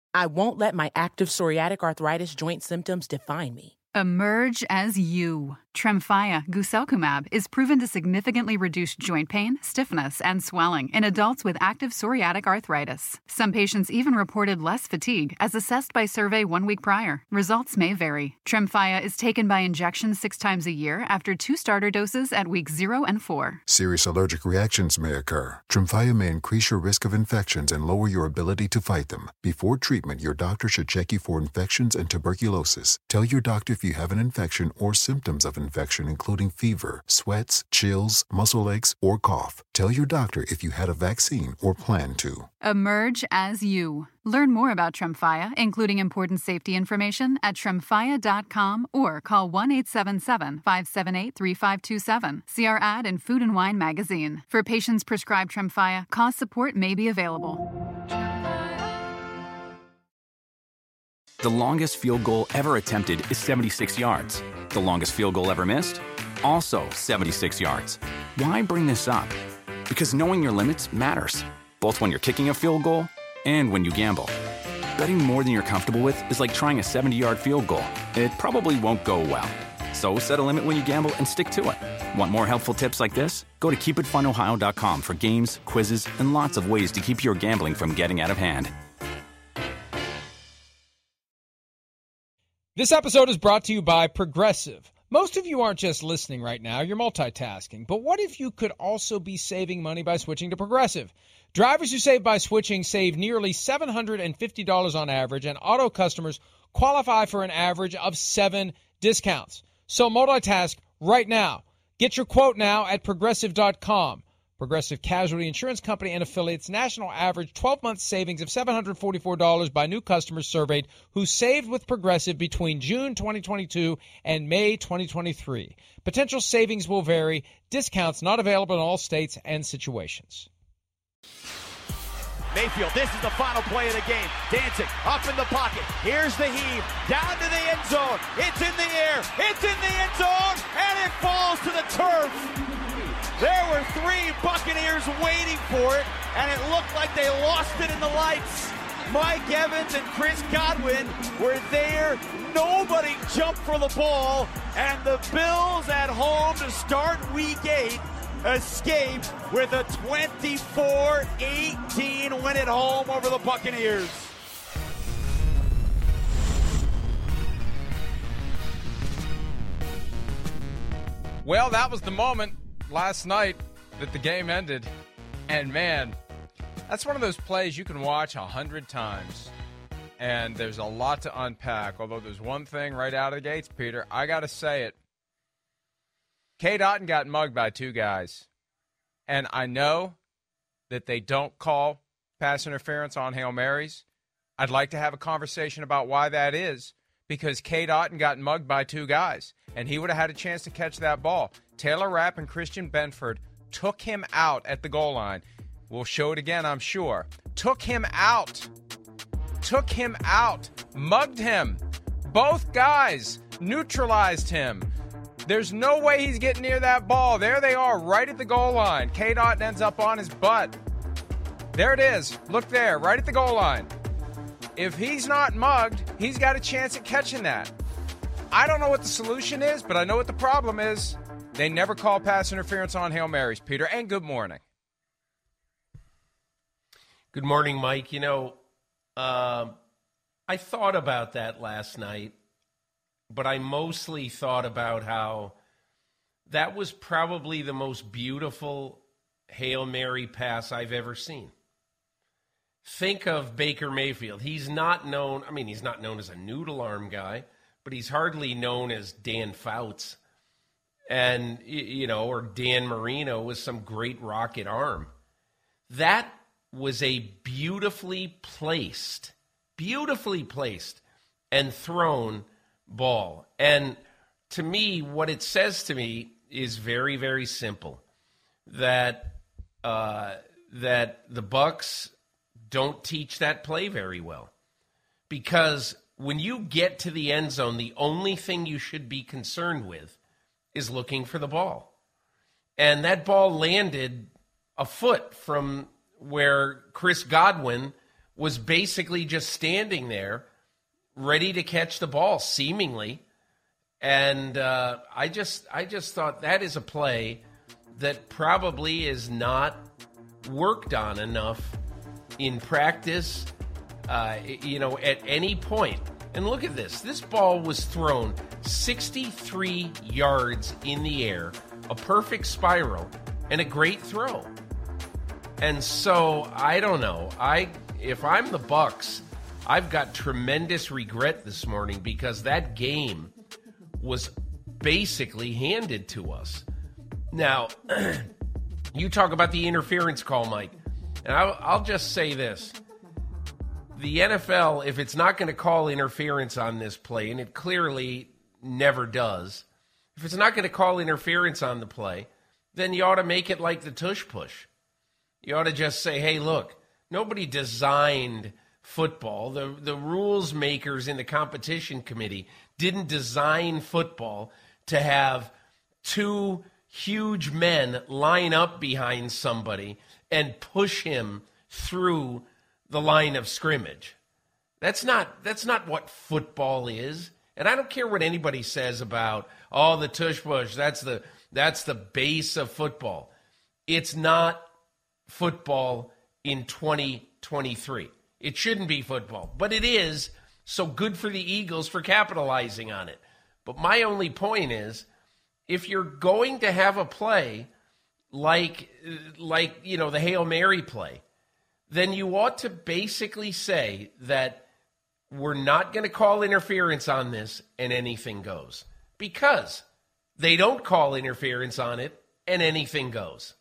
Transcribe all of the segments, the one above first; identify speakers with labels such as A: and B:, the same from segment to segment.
A: I won't let my active psoriatic arthritis joint symptoms define me.
B: Emerge as you. Tremfya guselkumab is proven to significantly reduce joint pain, stiffness, and swelling in adults with active psoriatic arthritis. Some patients even reported less fatigue as assessed by survey 1 week prior. Results may vary. Tremfya is taken by injection 6 times a year after 2 starter doses at weeks 0 and 4.
C: Serious allergic reactions may occur. Tremfya may increase your risk of infections and lower your ability to fight them. Before treatment, your doctor should check you for infections and tuberculosis. Tell your doctor if you have an infection or symptoms of infection, including fever, sweats, chills, muscle aches, or cough. Tell your doctor if you had a vaccine or plan to.
B: Emerge as you. Learn more about Tremfya, including important safety information, at tremfya.com or call 1-877-578-3527. See our ad in Food and Wine magazine. For patients prescribed Tremfya, cost support may be available.
D: The longest field goal ever attempted is 76 yards. The longest field goal ever missed? Also 76 yards. Why bring this up? Because knowing your limits matters, both when you're kicking a field goal and when you gamble. Betting more than you're comfortable with is like trying a 70-yard field goal. It probably won't go well. So set a limit when you gamble and stick to it. Want more helpful tips like this? Go to keepitfunohio.com for games, quizzes, and lots of ways to keep your gambling from getting out of hand.
E: This episode is brought to you by Progressive. Most of you aren't just listening right now, you're multitasking. But what if you could also be saving money by switching to Progressive? Drivers who save by switching save nearly $750 on average, and auto customers qualify for an average of 7 discounts. So multitask right now. Get your quote now at Progressive.com. Progressive Casualty Insurance Company and affiliates, national average 12-month savings of $744 by new customers surveyed who saved with Progressive between June 2022 and May 2023. Potential savings will vary. Discounts not available in all states and situations.
F: Mayfield, this is the final play of the game. Dancing up in the pocket. Here's the heave. Down to the end zone. It's in the air. It's in the end zone. And it falls to the turf. There were 3 Buccaneers waiting for it, and it looked like they lost it in the lights. Mike Evans and Chris Godwin were there. Nobody jumped for the ball, and the Bills at home to start Week 8 escape with a 24-18 win at home over the Buccaneers.
E: Well, that was the moment last night that the game ended, and man, that's one of those plays you can watch 100 times, and there's a lot to unpack. Although there's one thing right out of the gates, Peter, I gotta say it. Cade Otton got mugged by 2 guys, and I know that they don't call pass interference on Hail Marys. I'd like to have a conversation about why that is, because Cade Otton got mugged by 2 guys, and he would have had a chance to catch that ball. Taylor Rapp and Christian Benford took him out at the goal line. We'll show it again, I'm sure. Took him out. Mugged him. Both guys neutralized him. There's no way he's getting near that ball. There they are, right at the goal line. Cade Otton ends up on his butt. There it is. Look there, right at the goal line. If he's not mugged, he's got a chance at catching that. I don't know what the solution is, but I know what the problem is. They never call pass interference on Hail Marys, Peter, and good morning.
G: Good morning, Mike. You know, I thought about that last night, but I mostly thought about how that was probably the most beautiful Hail Mary pass I've ever seen. Think of Baker Mayfield. He's not known as a noodle arm guy, but he's hardly known as Dan Fouts. And, or Dan Marino with some great rocket arm. That was a beautifully placed and thrown ball. And to me, what it says to me is very, very simple. That the Bucs don't teach that play very well. Because when you get to the end zone, the only thing you should be concerned with is looking for the ball. And that ball landed a foot from where Chris Godwin was basically just standing there, ready to catch the ball, seemingly. And I just thought that is a play that probably is not worked on enough in practice, at any point. And look at this. This ball was thrown 63 yards in the air, a perfect spiral, and a great throw. And so, I don't know. If I'm the Bucs, I've got tremendous regret this morning because that game was basically handed to us. Now, you talk about the interference call, Mike, and I'll just say this. The NFL, if it's not going to call interference on this play, and it clearly never does, if it's not going to call interference on the play, then you ought to make it like the tush push. You ought to just say, hey, look, nobody designed football. The rules makers in the competition committee didn't design football to have two huge men line up behind somebody and push him through the line of scrimmage. That's not what football is. And I don't care what anybody says about, the tush push, that's the base of football. It's not football in 2023. It shouldn't be football, but it is, so good for the Eagles for capitalizing on it. But my only point is, if you're going to have a play like the Hail Mary play, then you ought to basically say that we're not going to call interference on this and anything goes. Because they don't call interference on it and anything goes.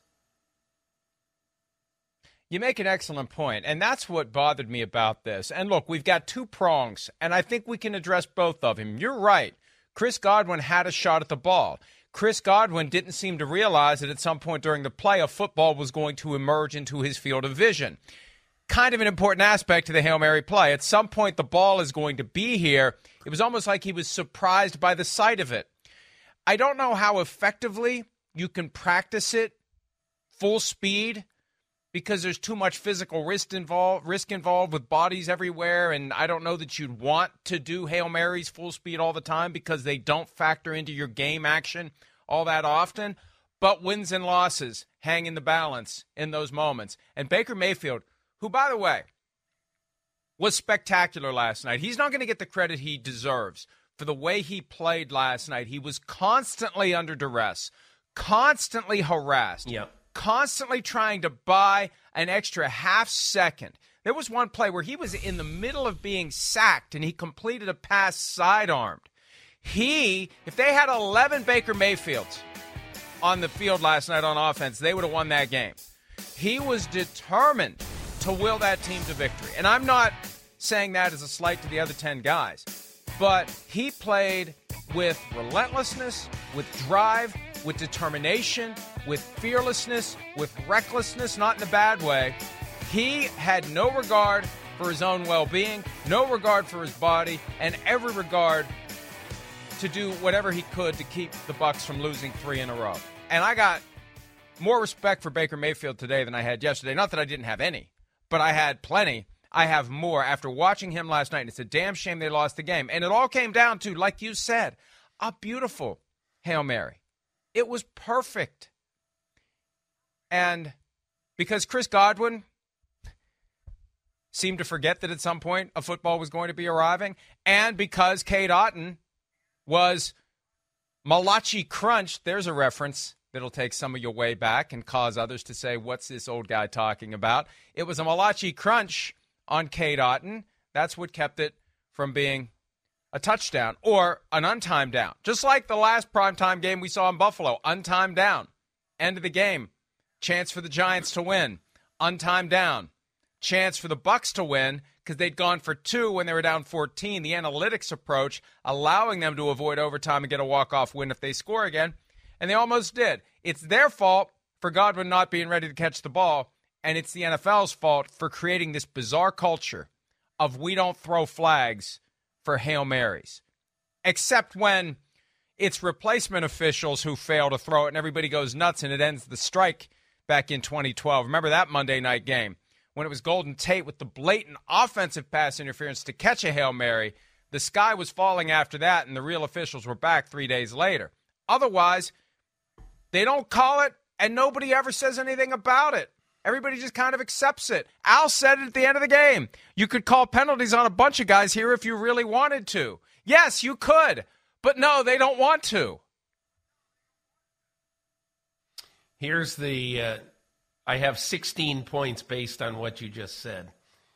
E: You make an excellent point, and that's what bothered me about this. And look, we've got two prongs, and I think we can address both of them. You're right. Chris Godwin had a shot at the ball. Chris Godwin didn't seem to realize that at some point during the play, a football was going to emerge into his field of vision. Kind of an important aspect to the Hail Mary play. At some point, the ball is going to be here. It was almost like he was surprised by the sight of it. I don't know how effectively you can practice it full speed because there's too much physical risk involved with bodies everywhere, and I don't know that you'd want to do Hail Marys full speed all the time because they don't factor into your game action all that often. But wins and losses hang in the balance in those moments. And Baker Mayfield, who, by the way, was spectacular last night. He's not going to get the credit he deserves for the way he played last night. He was constantly under duress, constantly harassed, constantly trying to buy an extra half second. There was one play where he was in the middle of being sacked, and he completed a pass sidearmed. If they had 11 Baker Mayfields on the field last night on offense, they would have won that game. He was determined to will that team to victory. And I'm not saying that as a slight to the other 10 guys, but he played with relentlessness, with drive, with determination, with fearlessness, with recklessness, not in a bad way. He had no regard for his own well-being, no regard for his body, and every regard to do whatever he could to keep the Bucs from losing 3 in a row. And I got more respect for Baker Mayfield today than I had yesterday. Not that I didn't have any, but I had plenty. I have more after watching him last night. And it's a damn shame they lost the game. And it all came down to, like you said, a beautiful Hail Mary. It was perfect. And because Chris Godwin seemed to forget that at some point a football was going to be arriving, and because Cade Otton was Malachi Crunch, there's a reference that'll take some of your way back and cause others to say, what's this old guy talking about? It was a Malachi Crunch on Cade Otton. That's what kept it from being a touchdown or an untimed down. Just like the last primetime game we saw in Buffalo, untimed down. End of the game. Chance for the Giants to win. Untimed down. Chance for the Bucs to win because they'd gone for 2 when they were down 14. The analytics approach allowing them to avoid overtime and get a walk-off win if they score again. And they almost did. It's their fault for Godwin not being ready to catch the ball, and it's the NFL's fault for creating this bizarre culture of we don't throw flags for Hail Marys, except when it's replacement officials who fail to throw it and everybody goes nuts and it ends the strike back in 2012. Remember that Monday night game when it was Golden Tate with the blatant offensive pass interference to catch a Hail Mary. The sky was falling after that, and the real officials were back 3 days later. Otherwise, they don't call it, and nobody ever says anything about it. Everybody just kind of accepts it. Al said it at the end of the game. You could call penalties on a bunch of guys here if you really wanted to. Yes, you could. But no, they don't want to.
G: Here's the I have 16 points based on what you just said.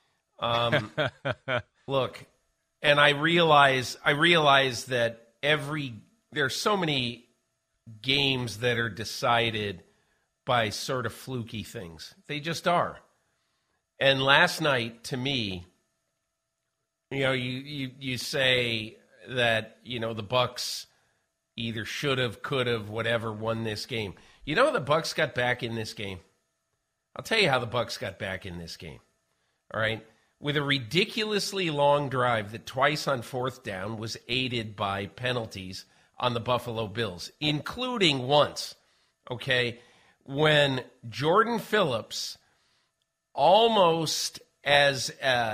G: Look, and I realize that there's so many games that are decided by sort of fluky things. They just are. And last night, to me, you say that, the Bucks either should have, could have, whatever, won this game. You know how the Bucks got back in this game? I'll tell you how the Bucks got back in this game. All right? With a ridiculously long drive that twice on fourth down was aided by penalties on the Buffalo Bills, including once, okay, when Jordan Phillips almost as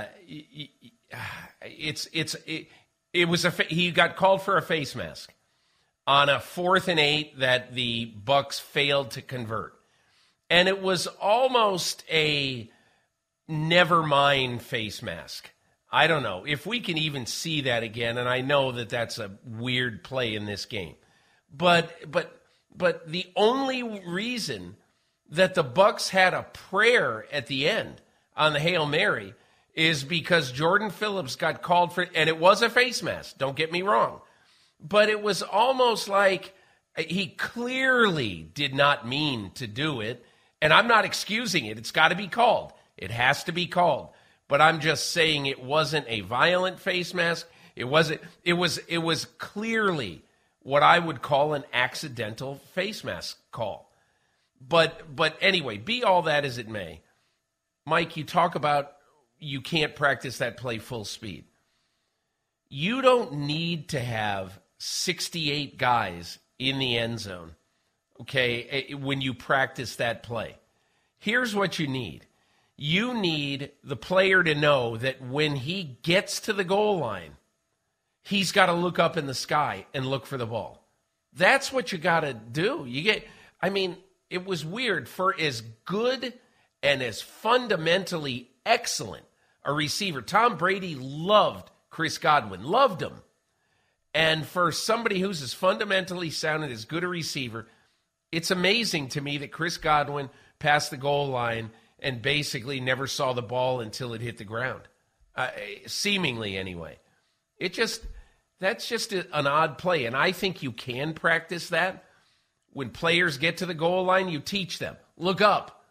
G: he got called for a face mask on a 4th and 8 that the Bucks failed to convert. And it was almost a never mind face mask. I don't know if we can even see that again, and I know that that's a weird play in this game. But the only reason that the Bucks had a prayer at the end on the Hail Mary is because Jordan Phillips got called for, and it was a face mask, don't get me wrong. But it was almost like he clearly did not mean to do it, and I'm not excusing it. It's got to be called. It has to be called. But I'm just saying it wasn't a violent face mask. It was clearly what I would call an accidental face mask call. But anyway, be all that as it may, Mike, you talk about you can't practice that play full speed. You don't need to have 68 guys in the end zone, okay, when you practice that play. Here's what you need. You need the player to know that when he gets to the goal line, he's got to look up in the sky and look for the ball. That's what you got to do. It was weird for as good and as fundamentally excellent a receiver. Tom Brady loved Chris Godwin, loved him. And for somebody who's as fundamentally sound and as good a receiver, it's amazing to me that Chris Godwin passed the goal line and basically never saw the ball until it hit the ground, seemingly anyway. That's just an odd play, and I think you can practice that. When players get to the goal line, you teach them, look up.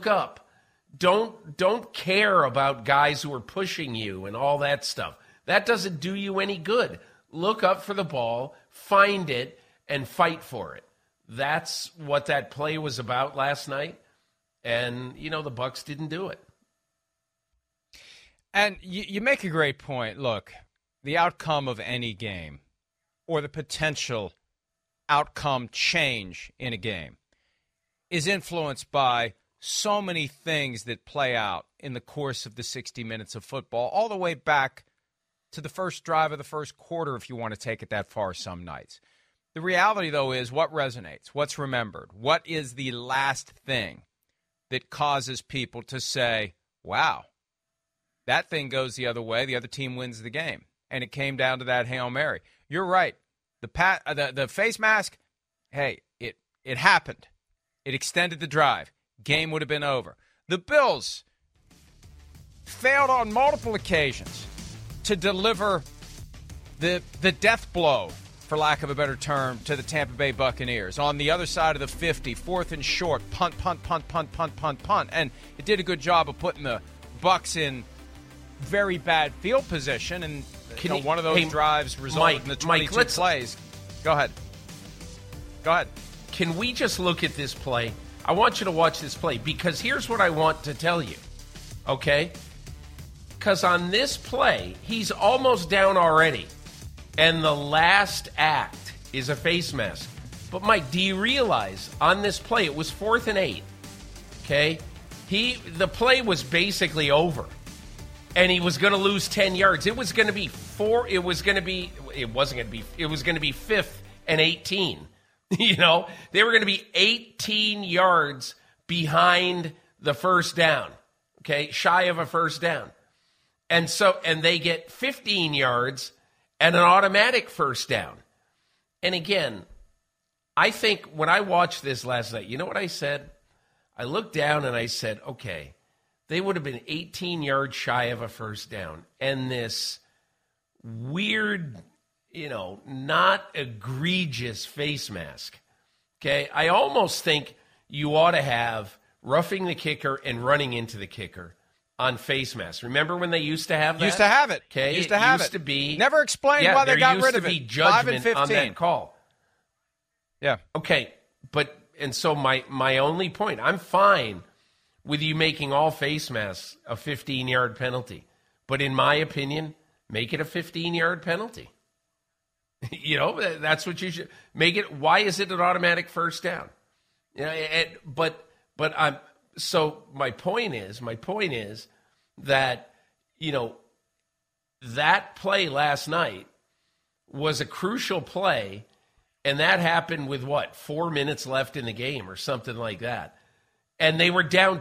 G: Don't care about guys who are pushing you and all that stuff. That doesn't do you any good. Look up for the ball, find it, and fight for it. That's what that play was about last night. And, the Bucks didn't do it.
E: And you make a great point. Look, the outcome of any game or the potential outcome change in a game is influenced by so many things that play out in the course of the 60 minutes of football, all the way back to the first drive of the first quarter, if you want to take it that far some nights. The reality, though, is what resonates, what's remembered, what is the last thing that causes people to say, wow, that thing goes the other way, the other team wins the game. And it came down to that Hail Mary. You're right. The face mask, hey, it happened. It extended the drive. Game would have been over. The Bills failed on multiple occasions to deliver the death blow, for lack of a better term, to the Tampa Bay Buccaneers. On the other side of the 50, 4th and short, punt. And it did a good job of putting the Bucs in very bad field position. And one of those drives resulted in the 22 plays. Go ahead.
G: Can we just look at this play? I want you to watch this play because here's what I want to tell you, okay? Because on this play, he's almost down already. And the last act is a face mask. But, Mike, do you realize on this play, it was 4th and 8, okay? The play was basically over. And he was going to lose 10 yards. It was going to be it was going to be 5th and 18. You know, they were going to be 18 yards behind the first down. Okay, shy of a first down. And they get 15 yards and an automatic first down. And again, I think when I watched this last night, you know what I said? I looked down and I said, okay, they would have been 18 yards shy of a first down. And this weird, not egregious face mask. Okay, I almost think you ought to have roughing the kicker and running into the kicker on face masks. Remember when they used to have that?
E: Used to have it.
G: Okay,
E: used to have
G: used
E: it.
G: to be.
E: Never explained why they got rid of it.
G: There used to be judgment on that call.
E: Yeah.
G: Okay, so my only point, I'm fine with you making all face masks a 15-yard penalty. But in my opinion, make it a 15-yard penalty. That's what you should make it. Why is it an automatic first down? So my point is that, that play last night was a crucial play, and that happened with 4 minutes left in the game or something like that. And they were down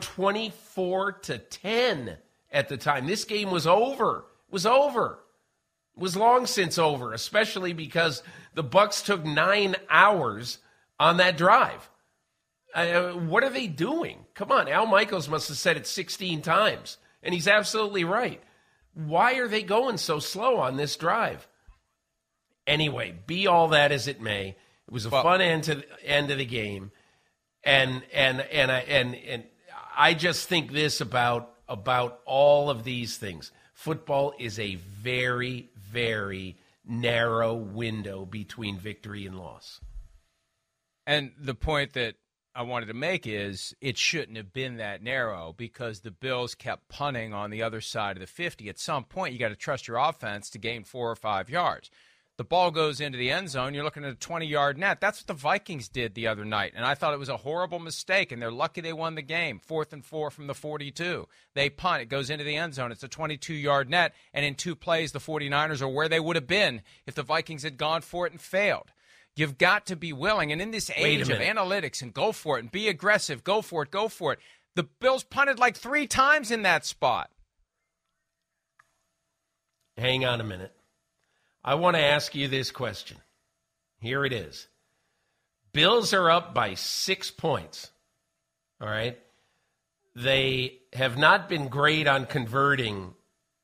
G: 24-10 at the time. This game was over. It was over. It was long since over, especially because the Bucs took 9 hours on that drive. What are they doing? Come on, Al Michaels must have said it 16 times, and he's absolutely right. Why are they going so slow on this drive? Anyway, be all that as it may, it was a fun end of the game, and I just think this about all of these things. Football is a very, very narrow window between victory and loss.
E: And the point that I wanted to make is it shouldn't have been that narrow because the Bills kept punting on the other side of the 50. At some point, you got to trust your offense to gain 4 or 5 yards. The ball goes into the end zone. You're looking at a 20-yard net. That's what the Vikings did the other night, and I thought it was a horrible mistake, and they're lucky they won the game. 4th and 4 from the 42. They punt. It goes into the end zone. It's a 22-yard net, and in 2 plays, the 49ers are where they would have been if the Vikings had gone for it and failed. You've got to be willing, and in this age of analytics and go for it and be aggressive, go for it, the Bills punted like 3 times in that spot.
G: Hang on a minute. I want to ask you this question. Here it is. Bills are up by 6 points. All right? They have not been great on converting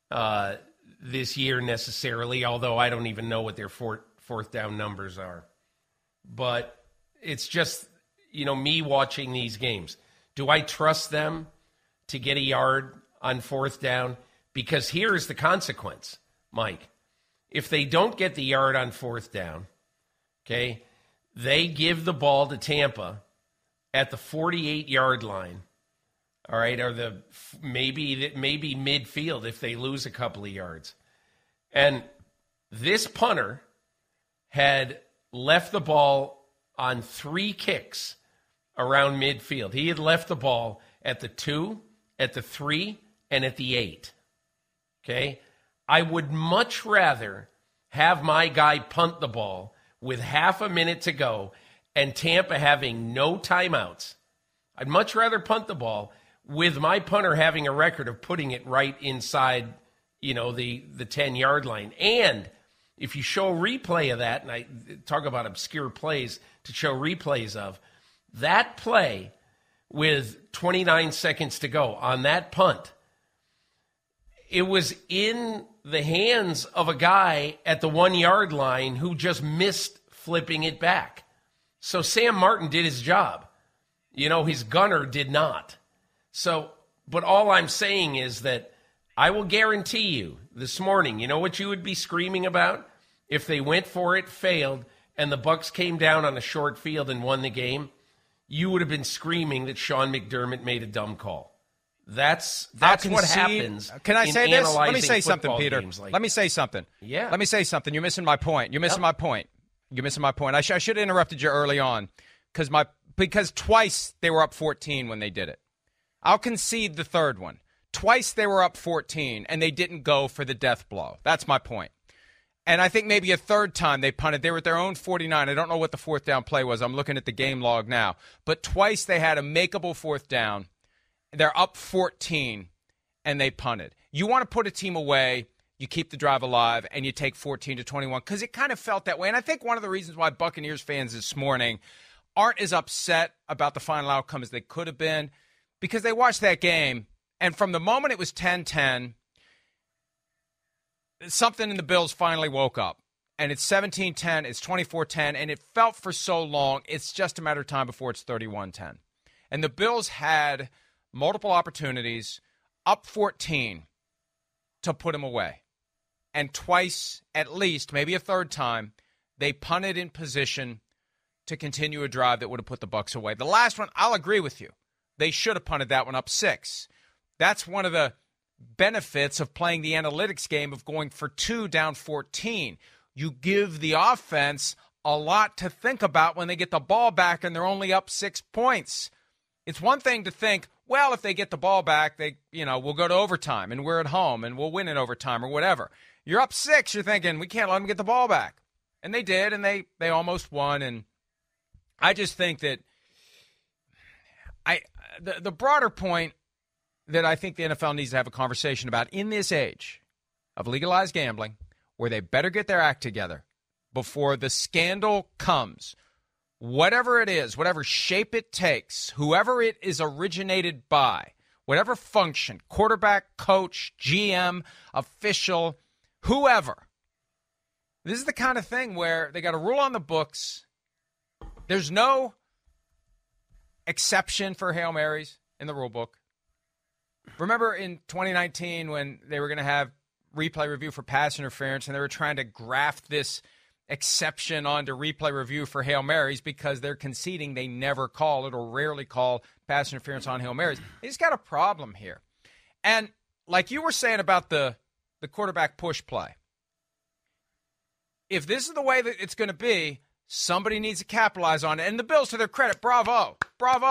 G: this year necessarily, although I don't even know what their fourth down numbers are. But it's just, me watching these games. Do I trust them to get a yard on 4th down? Because here's the consequence, Mike. If they don't get the yard on 4th down, okay, they give the ball to Tampa at the 48-yard line, all right, or maybe midfield if they lose a couple of yards. And this punter had left the ball on 3 kicks around midfield. He had left the ball at the 2, at the 3, and at the 8, okay? I would much rather have my guy punt the ball with half a minute to go and Tampa having no timeouts. I'd much rather punt the ball with my punter having a record of putting it right inside, the 10-yard line. And if you show a replay of that, and I talk about obscure plays to show replays of, that play with 29 seconds to go on that punt, it was in the hands of a guy at the 1-yard line who just missed flipping it back. So Sam Martin did his job. His gunner did not. So, but all I'm saying is that I will guarantee you this morning, you know what you would be screaming about? If they went for it, failed, and the Bucs came down on a short field and won the game, you would have been screaming that Sean McDermott made a dumb call. That's what happens.
E: Can I say this? Let me say something, Peter.
G: Let
E: me say something.
G: Yeah.
E: Let me say something. You're missing my point. You're missing my point. I should have interrupted you early on because twice they were up 14 when they did it. I'll concede the third one. Twice they were up 14, and they didn't go for the death blow. That's my point. And I think maybe a third time they punted. They were at their own 49. I don't know what the fourth down play was. I'm looking at the game log now. But twice they had a makeable fourth down. They're up 14, and they punted. You want to put a team away, you keep the drive alive, and you take 14-21, because it kind of felt that way. And I think one of the reasons why Buccaneers fans this morning aren't as upset about the final outcome as they could have been, because they watched that game, and from the moment it was 10-10, something in the Bills finally woke up. And it's 17-10, it's 24-10, and it felt for so long, it's just a matter of time before it's 31-10. And the Bills had multiple opportunities, up 14, to put them away. And twice, at least, maybe a third time, they punted in position to continue a drive that would have put the Bucs away. The last one, I'll agree with you. They should have punted that one up 6. That's one of the benefits of playing the analytics game of going for 2 down 14. You give the offense a lot to think about when they get the ball back and they're only up 6 points. It's one thing to think, well, if they get the ball back, we'll go to overtime and we're at home and we'll win in overtime or whatever. You're up 6, you're thinking, we can't let them get the ball back. And they did, and they almost won. And I just think that the broader point that I think the NFL needs to have a conversation about in this age of legalized gambling, where they better get their act together before the scandal comes, whatever it is, whatever shape it takes, whoever it is originated by, whatever function, quarterback, coach, GM, official, whoever. This is the kind of thing where they got a rule on the books. There's no exception for Hail Marys in the rule book. Remember in 2019 when they were going to have replay review for pass interference and they were trying to graft this exception onto replay review for Hail Marys because they're conceding they never call it or rarely call pass interference on Hail Marys. They just got a problem here. And like you were saying about the quarterback push play, if this is the way that it's going to be, somebody needs to capitalize on it. And the Bills, to their credit, bravo.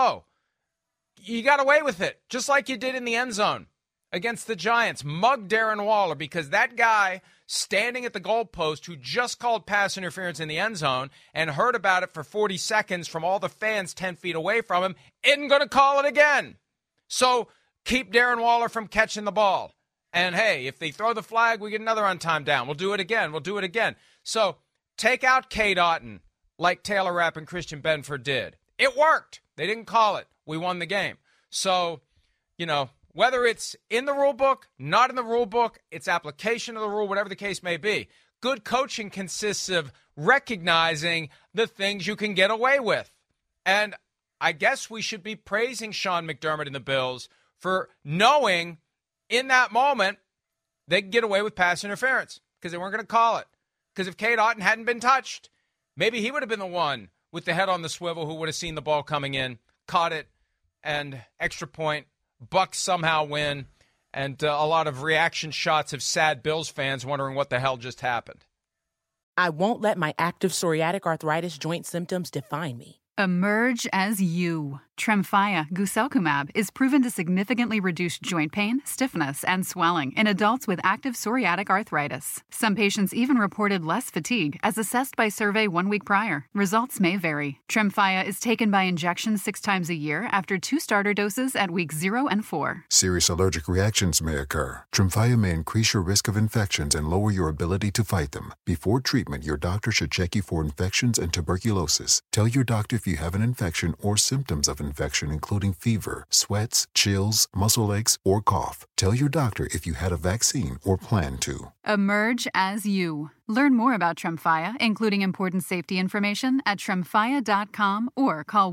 E: You got away with it, just like you did in the end zone against the Giants. Mug Darren Waller, because that guy standing at the goalpost who just called pass interference in the end zone and heard about it for 40 seconds from all the fans 10 feet away from him, isn't going to call it again. So keep Darren Waller from catching the ball. And, hey, if they throw the flag, we get another on-time down. We'll do it again. So take out Cade Otton like Taylor Rapp and Christian Benford did. It worked. They didn't call it. We won the game. So, whether it's in the rule book, not in the rule book, it's application of the rule, whatever the case may be, good coaching consists of recognizing the things you can get away with. And I guess we should be praising Sean McDermott and the Bills for knowing in that moment they could get away with pass interference because they weren't going to call it. Because if Cade Otton hadn't been touched, maybe he would have been the one with the head on the swivel who would have seen the ball coming in, caught it, and extra point. Bucs somehow win, and a lot of reaction shots of sad Bills fans wondering what the hell just happened.
A: I won't let my active psoriatic arthritis joint symptoms define me.
B: Emerge as you. Tremfya guselkumab is proven to significantly reduce joint pain, stiffness, and swelling in adults with active psoriatic arthritis. Some patients even reported less fatigue as assessed by survey 1 week prior. Results may vary. Tremfya is taken by injection 6 times a year after 2 starter doses at weeks 0 and 4.
C: Serious allergic reactions may occur. Tremfya may increase your risk of infections and lower your ability to fight them. Before treatment, your doctor should check you for infections and tuberculosis. Tell your doctor if you have an infection or symptoms of infection, including fever, sweats, chills, muscle aches, or cough. Tell your doctor if you had a vaccine or plan to.
B: Emerge as you. Learn more about Tremfya, including important safety information, at tremfya.com or call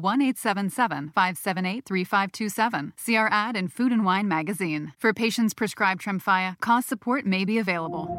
B: 1-877-578-3527. See our ad in Food and Wine magazine. For patients prescribed Tremfya, cost support may be available.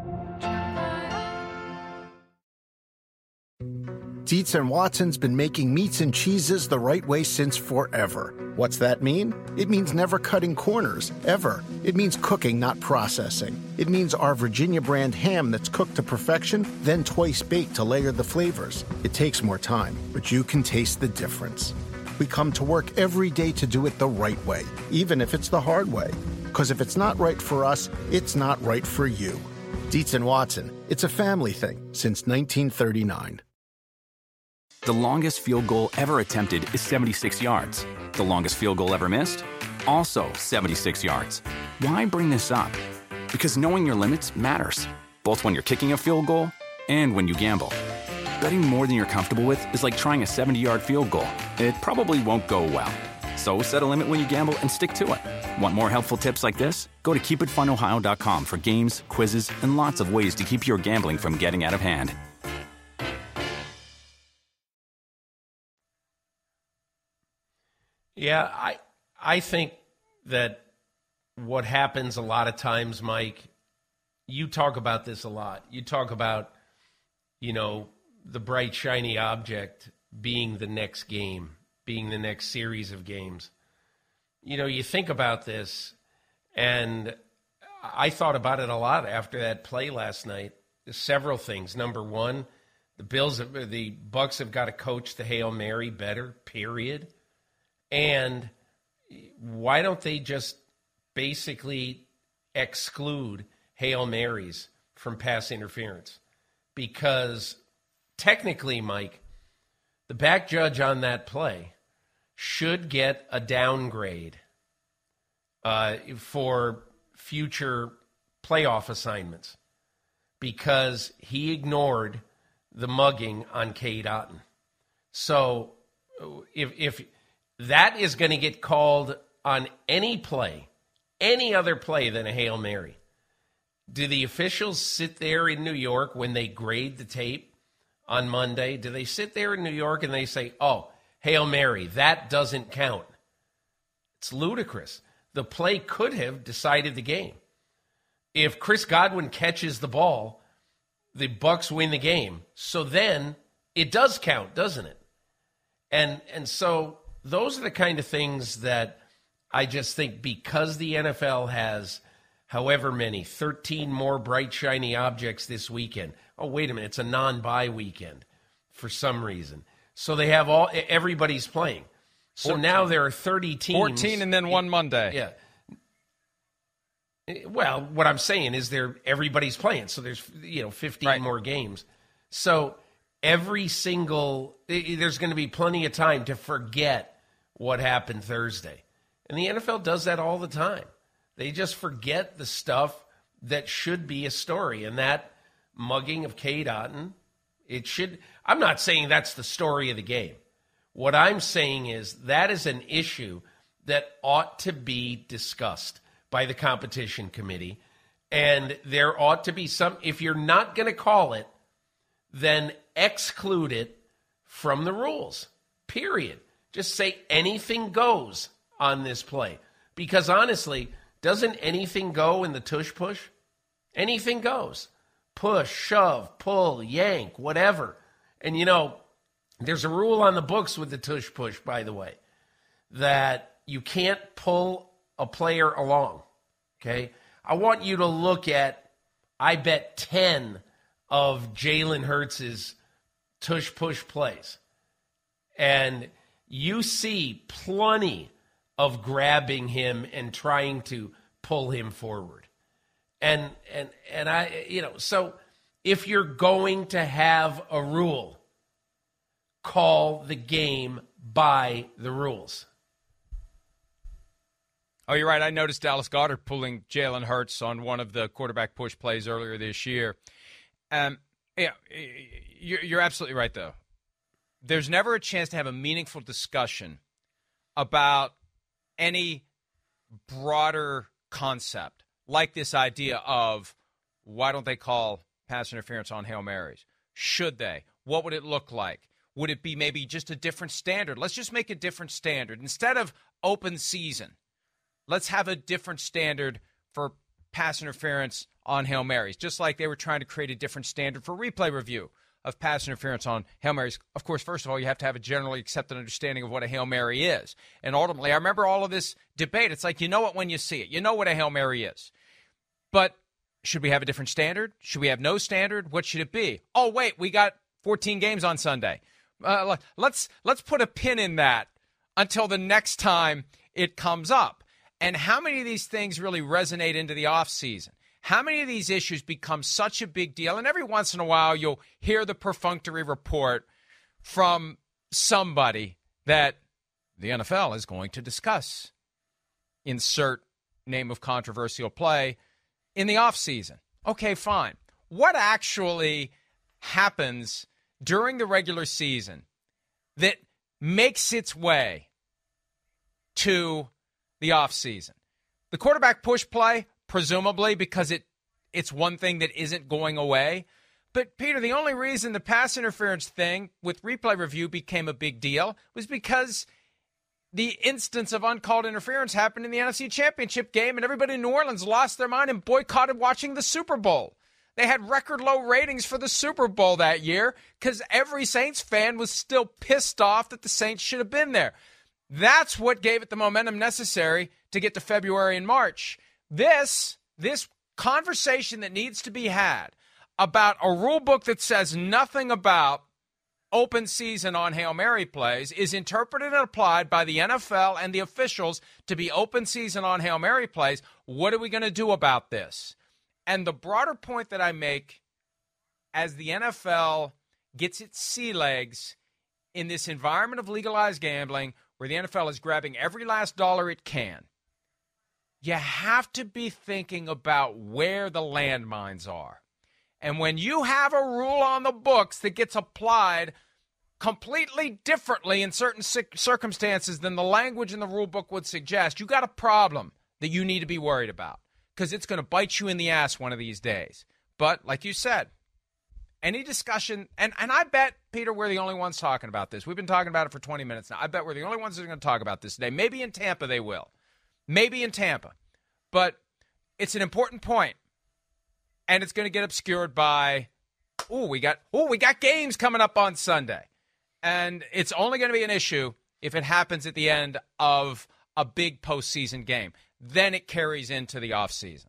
H: Dietz & Watson's been making meats and cheeses the right way since forever. What's that mean? It means never cutting corners, ever. It means cooking, not processing. It means our Virginia brand ham that's cooked to perfection, then twice baked to layer the flavors. It takes more time, but you can taste the difference. We come to work every day to do it the right way, even if it's the hard way. Because if it's not right for us, it's not right for you. Dietz & Watson, it's a family thing since 1939.
D: The longest field goal ever attempted is 76 yards. The longest field goal ever missed? Also 76 yards. Why bring this up? Because knowing your limits matters, both when you're kicking a field goal and when you gamble. Betting more than you're comfortable with is like trying a 70-yard field goal. It probably won't go well. So set a limit when you gamble and stick to it. Want more helpful tips like this? Go to keepitfunohio.com for games, quizzes, and lots of ways to keep your gambling from getting out of hand.
G: Yeah, I think that what happens a lot of times, Mike, you talk about this a lot. You talk about, the bright, shiny object being the next game, being the next series of games. You think about this, and I thought about it a lot after that play last night. There's several things. Number one, the Bucs have got to coach the Hail Mary better, period. And why don't they just basically exclude Hail Marys from pass interference? Because technically, Mike, the back judge on that play should get a downgrade for future playoff assignments because he ignored the mugging on Cade Otton. So if that is going to get called on any play, any other play than a Hail Mary, do the officials sit there in New York when they grade the tape on Monday? Do they sit there in New York and they say, oh, Hail Mary, that doesn't count? It's ludicrous. The play could have decided the game. If Chris Godwin catches the ball, the Bucs win the game. So then it does count, doesn't it? And so those are the kind of things that I just think, because the NFL has however many, 13 more bright, shiny objects this weekend. Oh, wait a minute, it's a non-bye weekend for some reason. So they have everybody's playing. So 14. Now there are 30 teams.
E: 14 and then one Monday.
G: Yeah. Well, what I'm saying is everybody's playing. So there's 15 more games. So there's going to be plenty of time to forget what happened Thursday. And the NFL does that all the time. They just forget the stuff that should be a story. And that mugging of Cade Otton, I'm not saying that's the story of the game. What I'm saying is that is an issue that ought to be discussed by the competition committee. And there ought to be if you're not going to call it, then exclude it from the rules, period. Just say anything goes on this play. Because honestly, doesn't anything go in the tush push? Anything goes. Push, shove, pull, yank, whatever. And there's a rule on the books with the tush push, by the way, that you can't pull a player along. Okay? I want you to look at, I bet, 10 of Jalen Hurts' tush push plays. And you see plenty of grabbing him and trying to pull him forward. And so if you're going to have a rule, call the game by the rules.
E: Oh, you're right. I noticed Dallas Goedert pulling Jalen Hurts on one of the quarterback push plays earlier this year. You're absolutely right, though. There's never a chance to have a meaningful discussion about any broader concept like this idea of why don't they call pass interference on Hail Marys? Should they? What would it look like? Would it be maybe just a different standard? Let's just make a different standard. Instead of open season, let's have a different standard for pass interference on Hail Marys, just like they were trying to create a different standard for replay review of pass interference on Hail Marys. Of course, first of all, you have to have a generally accepted understanding of what a Hail Mary is. And ultimately, I remember all of this debate. It's like, you know it when you see it. You know what a Hail Mary is. But should we have a different standard? Should we have no standard? What should it be? Oh, wait, we got 14 games on Sunday. Let's put a pin in that until the next time it comes up. And how many of these things really resonate into the offseason? How many of these issues become such a big deal? And every once in a while, you'll hear the perfunctory report from somebody that the NFL is going to discuss. Insert name of controversial play in the offseason. Okay, fine. What actually happens during the regular season that makes its way to the offseason? The quarterback push play, presumably, because it's one thing that isn't going away. But, Peter, the only reason the pass interference thing with replay review became a big deal was because the instance of uncalled interference happened in the NFC Championship game, and everybody in New Orleans lost their mind and boycotted watching the Super Bowl. They had record low ratings for the Super Bowl that year because every Saints fan was still pissed off that the Saints should have been there. That's what gave it the momentum necessary to get to February and March. This conversation that needs to be had about a rule book that says nothing about open season on Hail Mary plays is interpreted and applied by the NFL and the officials to be open season on Hail Mary plays. What are we going to do about this? And the broader point that I make, as the NFL gets its sea legs in this environment of legalized gambling where the NFL is grabbing every last dollar it can, you have to be thinking about where the landmines are. And when you have a rule on the books that gets applied completely differently in certain circumstances than the language in the rule book would suggest, you got a problem that you need to be worried about because it's going to bite you in the ass one of these days. But like you said, any discussion, and I bet, Peter, we're the only ones talking about this. We've been talking about it for 20 minutes now. I bet we're the only ones that are going to talk about this today. Maybe in Tampa they will. Maybe in Tampa. But it's an important point. And it's going to get obscured by, we got games coming up on Sunday. And it's only going to be an issue if it happens at the end of a big postseason game. Then it carries into the offseason.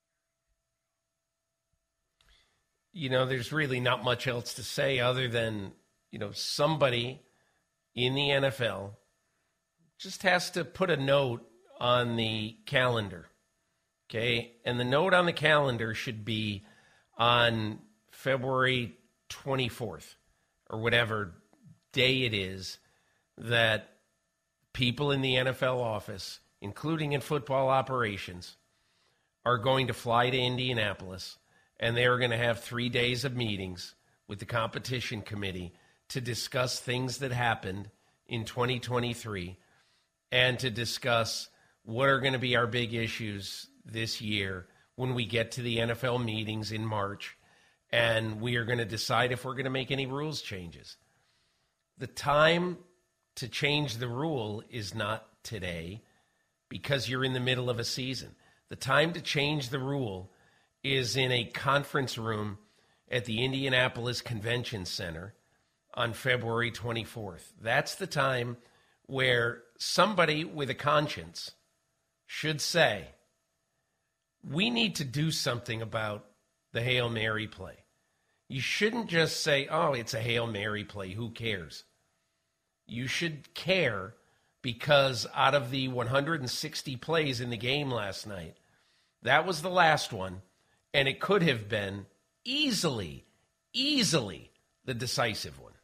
G: There's really not much else to say other than, somebody in the NFL just has to put a note on the calendar. Okay, and the note on the calendar should be on February 24th or whatever day it is that people in the NFL office, including in football operations, are going to fly to Indianapolis, and they are going to have 3 days of meetings with the competition committee to discuss things that happened in 2023 and to discuss what are going to be our big issues this year when we get to the NFL meetings in March, and we are going to decide if we're going to make any rules changes. The time to change the rule is not today because you're in the middle of a season. The time to change the rule is in a conference room at the Indianapolis Convention Center on February 24th. That's the time where somebody with a conscience should say, we need to do something about the Hail Mary play. You shouldn't just say, it's a Hail Mary play, who cares? You should care because out of the 160 plays in the game last night, that was the last one, and it could have been easily the decisive one.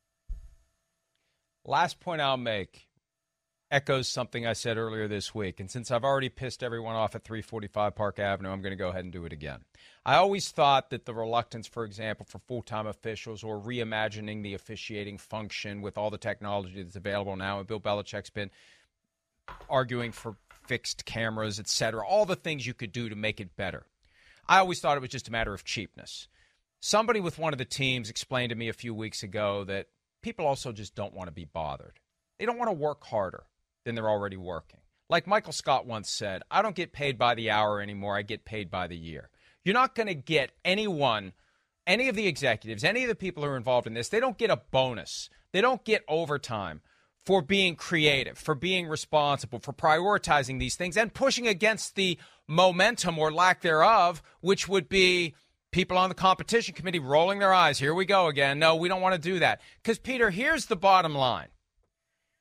E: Last point I'll make echoes something I said earlier this week. And since I've already pissed everyone off at 345 Park Avenue, I'm going to go ahead and do it again. I always thought that the reluctance, for example, for full-time officials or reimagining the officiating function with all the technology that's available now, and Bill Belichick's been arguing for fixed cameras, et cetera, all the things you could do to make it better. I always thought it was just a matter of cheapness. Somebody with one of the teams explained to me a few weeks ago that people also just don't want to be bothered. They don't want to work harder than they're already working. Like Michael Scott once said, I don't get paid by the hour anymore, I get paid by the year. You're not going to get anyone, any of the executives, any of the people who are involved in this, they don't get a bonus. They don't get overtime for being creative, for being responsible, for prioritizing these things and pushing against the momentum or lack thereof, which would be people on the competition committee rolling their eyes. Here we go again. No, we don't want to do that. Because, Peter, here's the bottom line.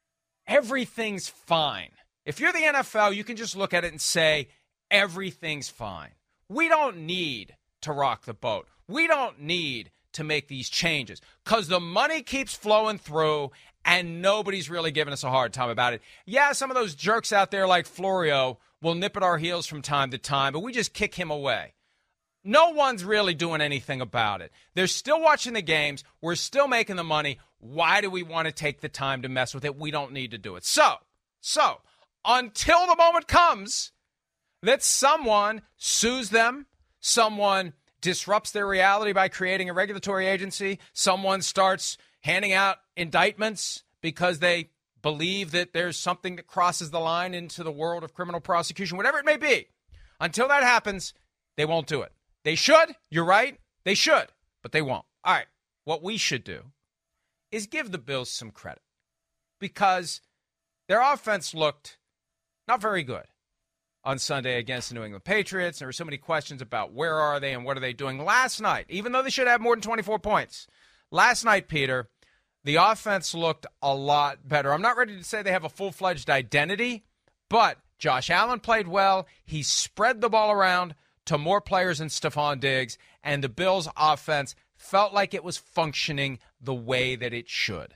E: everything's fine. If you're the NFL, you can just look at it and say, everything's fine. We don't need to rock the boat. We don't need to make these changes because the money keeps flowing through and nobody's really giving us a hard time about it. Yeah, some of those jerks out there like Florio will nip at our heels from time to time, but we just kick him away. No one's really doing anything about it. They're still watching the games. We're still making the money. Why do we want to take the time to mess with it? We don't need to do it. So, until the moment comes that someone sues them, someone disrupts their reality by creating a regulatory agency, someone starts handing out indictments because they believe that there's something that crosses the line into the world of criminal prosecution, whatever it may be. Until that happens, they won't do it. They should. You're right. They should, but they won't. All right. What we should do is give the Bills some credit because their offense looked not very good on Sunday against the New England Patriots. There were so many questions about where are they and what are they doing. Last night, even though they should have more than 24 points, last night, Peter, the offense looked a lot better. I'm not ready to say they have a full-fledged identity, but Josh Allen played well. He spread the ball around to more players than Stephon Diggs, and the Bills' offense felt like it was functioning the way that it should.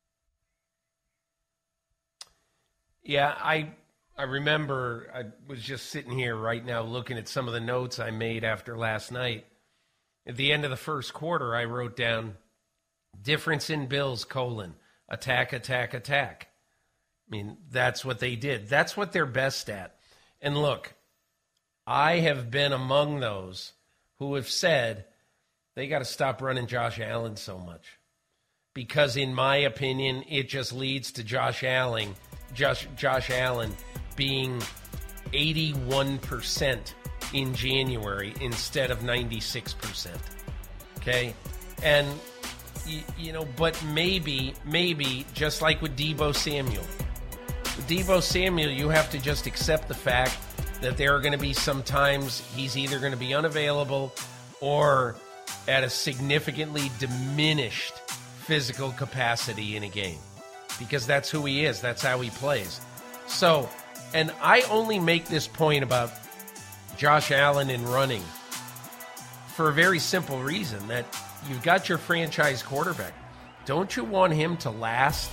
G: Yeah, I remember I was just sitting here right now looking at some of the notes I made after last night. At the end of the first quarter, I wrote down, difference in Bills, : attack, attack, attack. I mean, that's what they did. That's what they're best at. And look, I have been among those who have said they got to stop running Josh Allen so much. Because in my opinion, it just leads to Josh Allen being 81% in January instead of 96%. Okay? And, but maybe, just like with Deebo Samuel. With Deebo Samuel, you have to just accept the fact that there are going to be some times he's either going to be unavailable or at a significantly diminished physical capacity in a game. Because that's who he is. That's how he plays. So, and I only make this point about Josh Allen and running for a very simple reason, that you've got your franchise quarterback. Don't you want him to last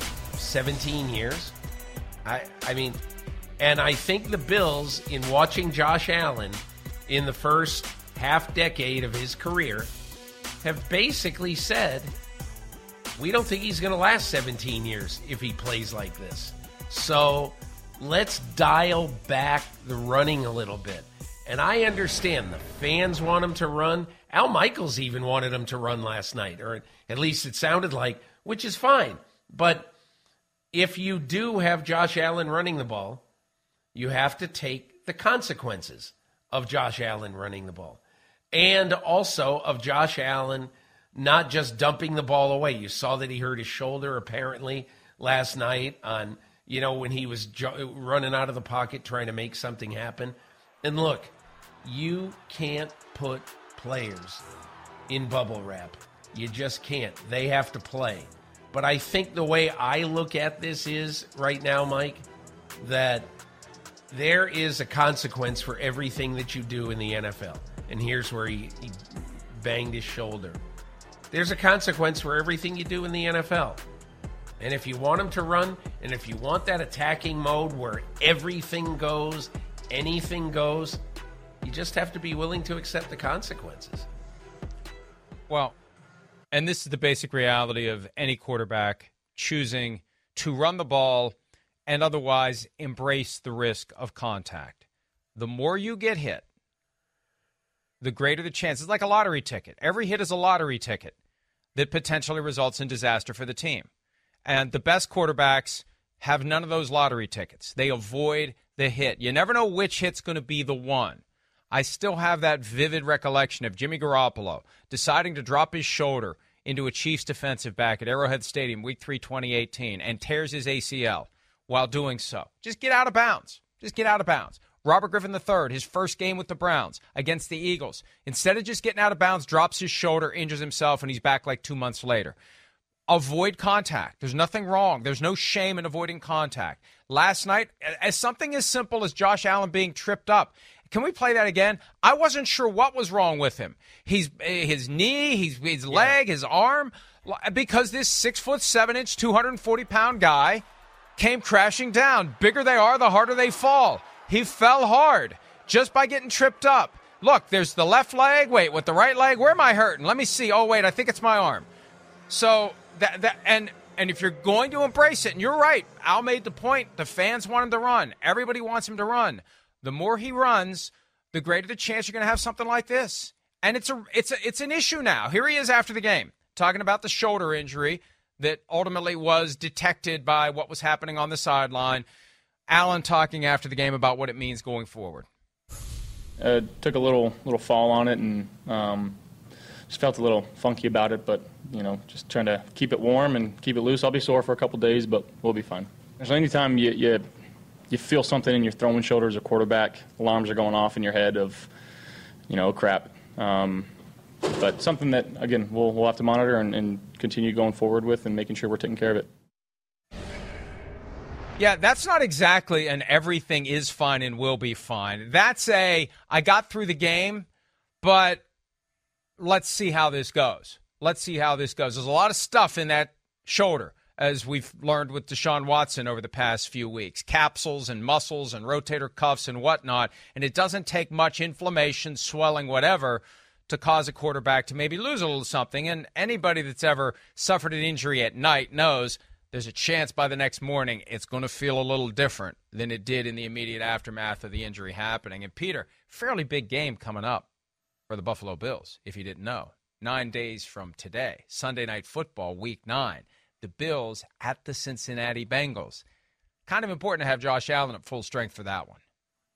G: 17 years? I mean, and I think the Bills, in watching Josh Allen in the first half decade of his career, have basically said, we don't think he's going to last 17 years if he plays like this. So let's dial back the running a little bit. And I understand the fans want him to run. Al Michaels even wanted him to run last night, or at least it sounded like, which is fine. But if you do have Josh Allen running the ball, you have to take the consequences of Josh Allen running the ball. And also of Josh Allen not just dumping the ball away. You saw that he hurt his shoulder apparently last night on, when he was running out of the pocket trying to make something happen. And look, you can't put players in bubble wrap. You just can't. They have to play. But I think the way I look at this is right now, Mike, that there is a consequence for everything that you do in the NFL. And here's where he banged his shoulder. There's a consequence for everything you do in the NFL. And if you want him to run, and if you want that attacking mode where everything goes, anything goes, you just have to be willing to accept the consequences.
E: Well, and this is the basic reality of any quarterback choosing to run the ball and otherwise embrace the risk of contact. The more you get hit, the greater the chance. It's like a lottery ticket. Every hit is a lottery ticket that potentially results in disaster for the team. And the best quarterbacks have none of those lottery tickets. They avoid the hit. You never know which hit's going to be the one. I still have that vivid recollection of Jimmy Garoppolo deciding to drop his shoulder into a Chiefs defensive back at Arrowhead Stadium, Week 3, 2018, and tears his ACL while doing so. Just get out of bounds. Just get out of bounds. Robert Griffin III, his first game with the Browns against the Eagles, instead of just getting out of bounds, drops his shoulder, injures himself, and he's back like 2 months later. avoid contact. There's nothing wrong. There's no shame in avoiding contact. Last night, as something as simple as Josh Allen being tripped up, can we play that again? I wasn't sure what was wrong with him. His knee, his leg, his arm, because this 6'7", 240-pound guy came crashing down. Bigger they are, the harder they fall. He fell hard just by getting tripped up. Look, there's the left leg. Wait, with the right leg, where am I hurting? Let me see. Oh, wait, I think it's my arm. So and if you're going to embrace it, and you're right, Al made the point, the fans want him to run. Everybody wants him to run. The more he runs, the greater the chance you're going to have something like this. And it's an issue now. Here he is after the game, talking about the shoulder injury that ultimately was detected by what was happening on the sideline. Allen talking after the game about what it means going forward.
I: Took a little fall on it and just felt a little funky about it, but just trying to keep it warm and keep it loose. I'll be sore for a couple days, but we'll be fine. So anytime you feel something in your throwing shoulders or quarterback, alarms are going off in your head of, crap. But something that, again, we'll have to monitor and continue going forward with and making sure we're taking care of it.
E: Yeah, that's not exactly an everything is fine and will be fine. That's I got through the game, but let's see how this goes. There's a lot of stuff in that shoulder, as we've learned with Deshaun Watson over the past few weeks. Capsules and muscles and rotator cuffs and whatnot. And it doesn't take much inflammation, swelling, whatever, to cause a quarterback to maybe lose a little something. And anybody that's ever suffered an injury at night knows there's a chance by the next morning it's going to feel a little different than it did in the immediate aftermath of the injury happening. And Peter, fairly big game coming up for the Buffalo Bills, if you didn't know. 9 days from today, Sunday Night Football, Week 9. The Bills at the Cincinnati Bengals. Kind of important to have Josh Allen at full strength for that one.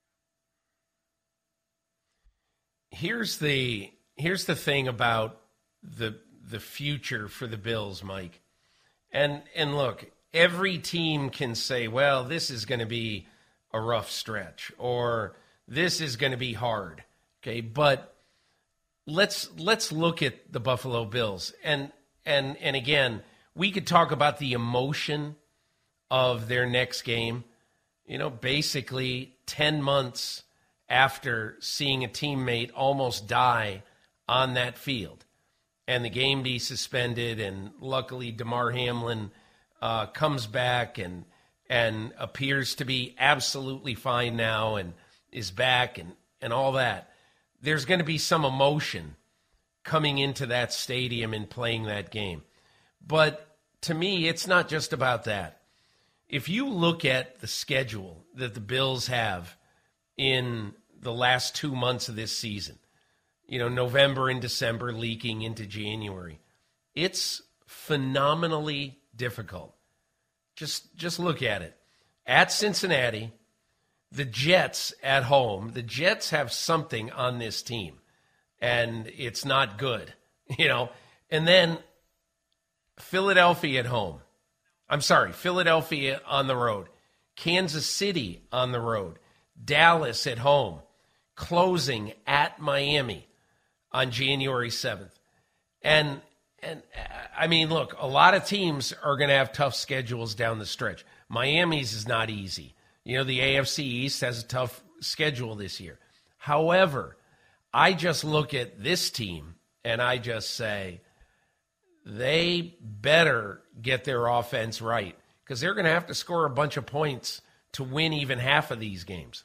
G: Here's the thing about the future for the Bills, Mike. And look, every team can say, well, this is going to be a rough stretch or this is going to be hard. Okay, but let's look at the Buffalo Bills. And again, we could talk about the emotion of their next game. Basically 10 months after seeing a teammate almost die on that field and the game be suspended, and luckily Damar Hamlin comes back and appears to be absolutely fine now and is back and all that. There's going to be some emotion coming into that stadium and playing that game. But to me, it's not just about that. If you look at the schedule that the Bills have in the last 2 months of this season, November and December leaking into January, it's phenomenally difficult. Just look at it. At Cincinnati, the Jets at home. The Jets have something on this team, and it's not good, And then Philadelphia at home. Philadelphia on the road. Kansas City on the road. Dallas at home. Closing at Miami on January 7th. And I mean, look, a lot of teams are going to have tough schedules down the stretch. Miami's is not easy. The AFC East has a tough schedule this year. However, I just look at this team and I just say they better get their offense right because they're going to have to score a bunch of points to win even half of these games.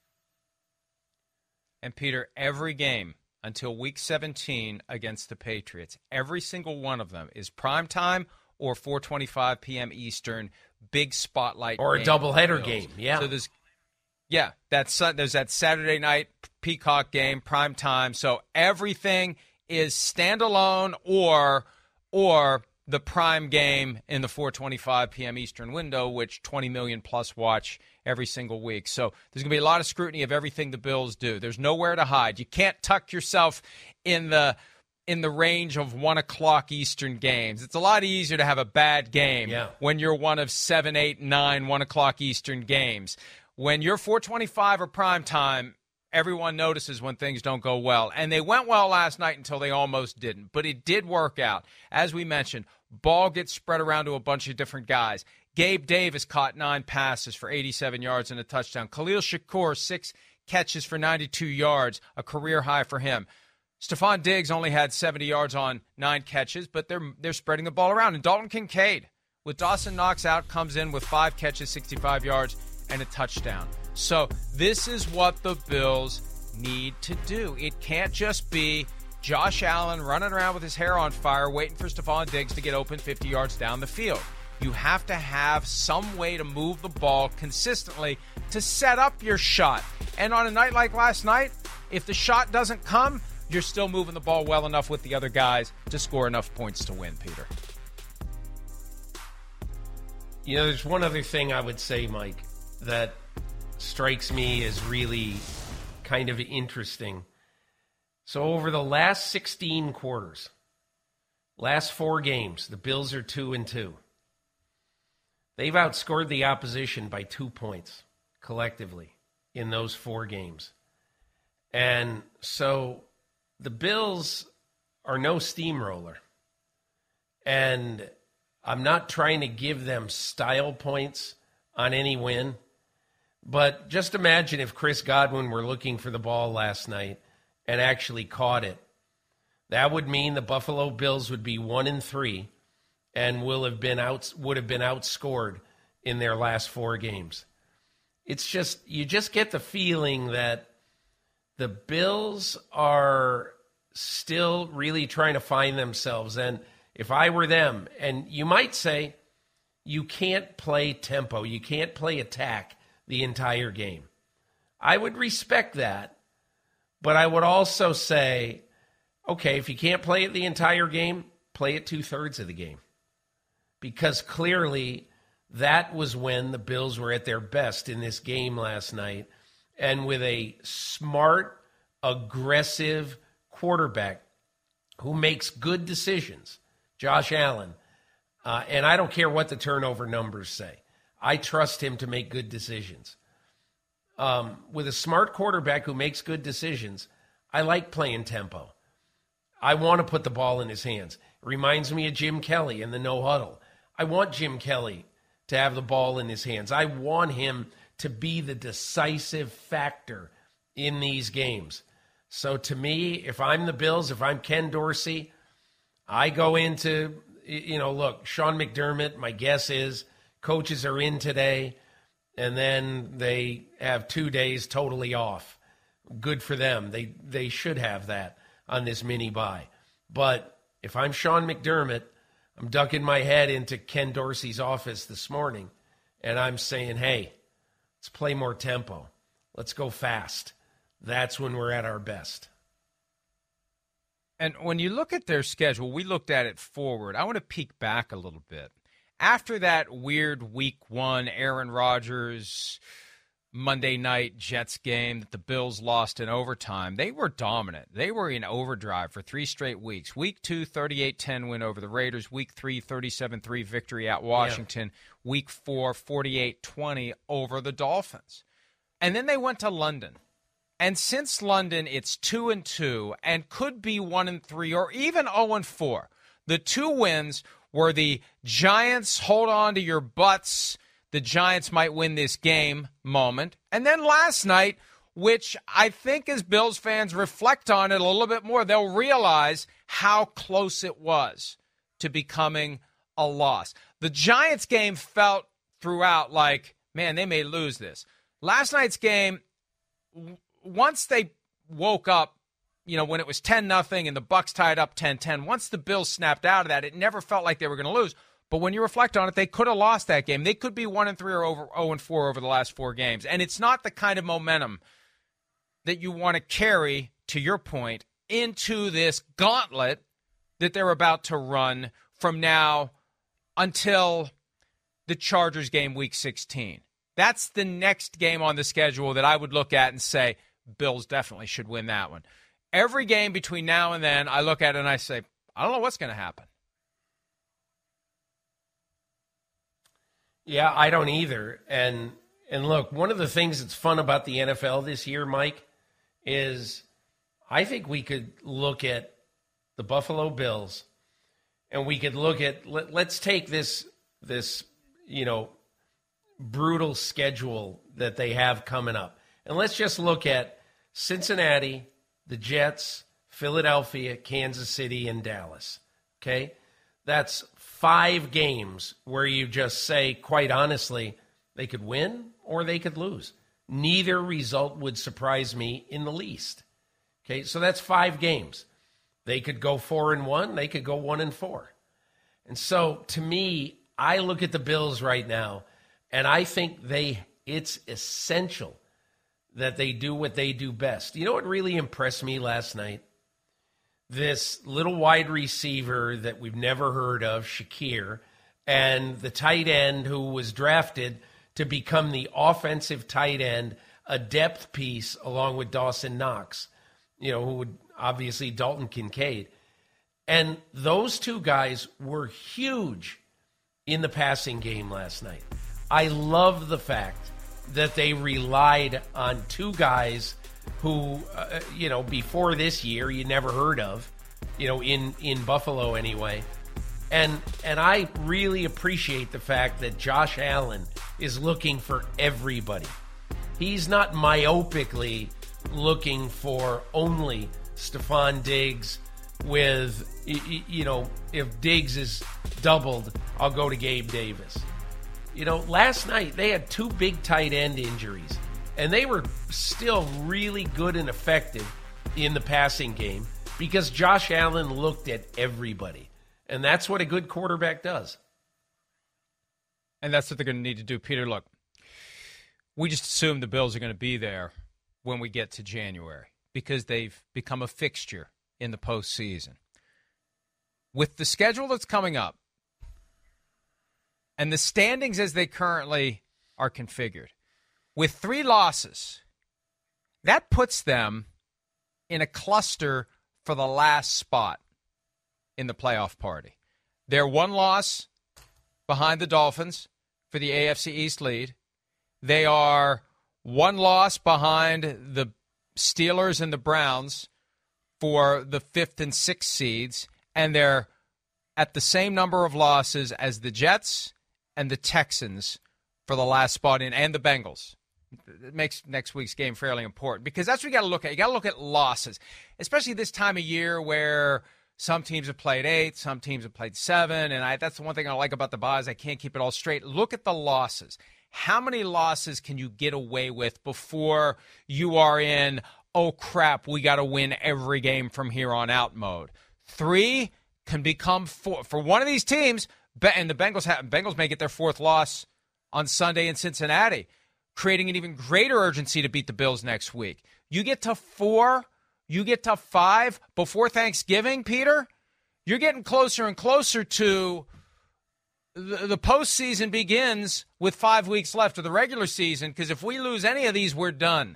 E: And Peter, every game until Week 17 against the Patriots, every single one of them is primetime or 4:25 p.m. Eastern, big spotlight
G: or a doubleheader game. Yeah.
E: So there's that Saturday night Peacock game, prime time. So everything is standalone or the prime game in the 4:25 p.m. Eastern window, which 20 million plus watch every single week. So there's going to be a lot of scrutiny of everything the Bills do. There's nowhere to hide. You can't tuck yourself in the range of 1 o'clock Eastern games. It's a lot easier to have a bad game when you're one of 7, 8, 9, 1 o'clock Eastern games. When you're 4:25 or prime time, everyone notices when things don't go well. And they went well last night until they almost didn't. But it did work out. As we mentioned, ball gets spread around to a bunch of different guys. Gabe Davis caught 9 passes for 87 yards and a touchdown. Khalil Shakur, 6 catches for 92 yards, a career high for him. Stephon Diggs only had 70 yards on 9 catches, but they're spreading the ball around. And Dalton Kincaid, with Dawson Knox out, comes in with 5 catches, 65 yards, and a touchdown. So this is what the Bills need to do. It can't just be Josh Allen running around with his hair on fire waiting for Stephon Diggs to get open 50 yards down the field. You have to have some way to move the ball consistently to set up your shot. And on a night like last night, if the shot doesn't come, you're still moving the ball well enough with the other guys to score enough points to win, Peter.
G: You know, there's one other thing I would say, Mike, that strikes me as really kind of interesting. So over the last 16 quarters, last 4 games, the Bills are 2-2. They've outscored the opposition by 2 points collectively in those 4 games. And so the Bills are no steamroller. And I'm not trying to give them style points on any win. But just imagine if Chris Godwin were looking for the ball last night and actually caught it. That would mean the Buffalo Bills would be 1-3 and would have been outscored in their last 4 games. It's just, you just get the feeling that the Bills are still really trying to find themselves. And if I were them, and you might say, you can't play tempo, you can't play attack the entire game. I would respect that, but I would also say, okay, if you can't play it the entire game, play it 2/3 of the game. Because clearly that was when the Bills were at their best in this game last night. And with a smart, aggressive quarterback who makes good decisions, Josh Allen, and I don't care what the turnover numbers say. I trust him to make good decisions. With a smart quarterback who makes good decisions, I like playing tempo. I want to put the ball in his hands. It reminds me of Jim Kelly in the no huddle. I want Jim Kelly to have the ball in his hands. I want him to be the decisive factor in these games. So to me, if I'm the Bills, if I'm Ken Dorsey, I go into, look, Sean McDermott, my guess is coaches are in today, and then they have 2 days totally off. Good for them. They should have that on this mini bye. But if I'm Sean McDermott, I'm ducking my head into Ken Dorsey's office this morning, and I'm saying, hey, let's play more tempo. Let's go fast. That's when we're at our best.
E: And when you look at their schedule, we looked at it forward. I want to peek back a little bit. After that weird week 1 Aaron Rodgers Monday night Jets game that the Bills lost in overtime, they were dominant. They were in overdrive for 3 straight weeks. Week 2, 38-10 win over the Raiders. Week 3, 37-3 victory at Washington. Yeah. Week 4, 48-20 over the Dolphins. And then they went to London. And since London, it's 2-2 and could be 1-3 or even 0-4. The 2 wins were the Giants hold on to your butts, the Giants might win this game moment. And then last night, which I think as Bills fans reflect on it a little bit more, they'll realize how close it was to becoming a loss. The Giants game felt throughout like, man, they may lose this. Last night's game, once they woke up, when it was 10-0 and the Bucs tied up 10-10, once the Bills snapped out of that, it never felt like they were going to lose. But when you reflect on it, they could have lost that game. They could be 1-3 or 0-4 over the last 4 games. And it's not the kind of momentum that you want to carry, to your point, into this gauntlet that they're about to run from now until the Chargers game week 16. That's the next game on the schedule that I would look at and say, Bills definitely should win that one. Every game between now and then, I look at it and I say, I don't know what's going to happen.
G: Yeah, I don't either. And look, one of the things that's fun about the NFL this year, Mike, is I think we could look at the Buffalo Bills and we could look at, let's take this brutal schedule that they have coming up. And let's just look at Cincinnati, the Jets, Philadelphia, Kansas City, and Dallas. Okay? That's 5 games where you just say, quite honestly, they could win or they could lose. Neither result would surprise me in the least. Okay? So that's 5 games. They could go 4-1, they could go 1-4. And so to me, I look at the Bills right now, and I think it's essential that they do what they do best. You know what really impressed me last night? This little wide receiver that we've never heard of, Shakir, and the tight end who was drafted to become the offensive tight end, a depth piece along with Dawson Knox, who would obviously Dalton Kincaid. And those 2 guys were huge in the passing game last night. I love the fact that they relied on 2 guys who, before this year you never heard of, in Buffalo anyway. And I really appreciate the fact that Josh Allen is looking for everybody. He's not myopically looking for only Stephon Diggs with, if Diggs is doubled, I'll go to Gabe Davis. Last night they had 2 big tight end injuries, and they were still really good and effective in the passing game because Josh Allen looked at everybody. And that's what a good quarterback does.
E: And that's what they're going to need to do. Peter, look, we just assume the Bills are going to be there when we get to January because they've become a fixture in the postseason. With the schedule that's coming up and the standings as they currently are configured, with 3 losses, that puts them in a cluster for the last spot in the playoff party. They're 1 loss behind the Dolphins for the AFC East lead. They are 1 loss behind the Steelers and the Browns for the 5th and 6th seeds, and they're at the same number of losses as the Jets and the Texans for the last spot in, and the Bengals. It makes next week's game fairly important because that's what you got to look at. You got to look at losses, especially this time of year where some teams have played 8, some teams have played 7, and that's the one thing I like about the buys. I can't keep it all straight. Look at the losses. How many losses can you get away with before you are in, oh, crap, we got to win every game from here on out mode? 3 can become 4. For one of these teams, and the Bengals may get their 4th loss on Sunday in Cincinnati, creating an even greater urgency to beat the Bills next week. You get to 4, you get to 5 before Thanksgiving, Peter, you're getting closer and closer to the postseason begins with 5 weeks left of the regular season, because if we lose any of these, we're done.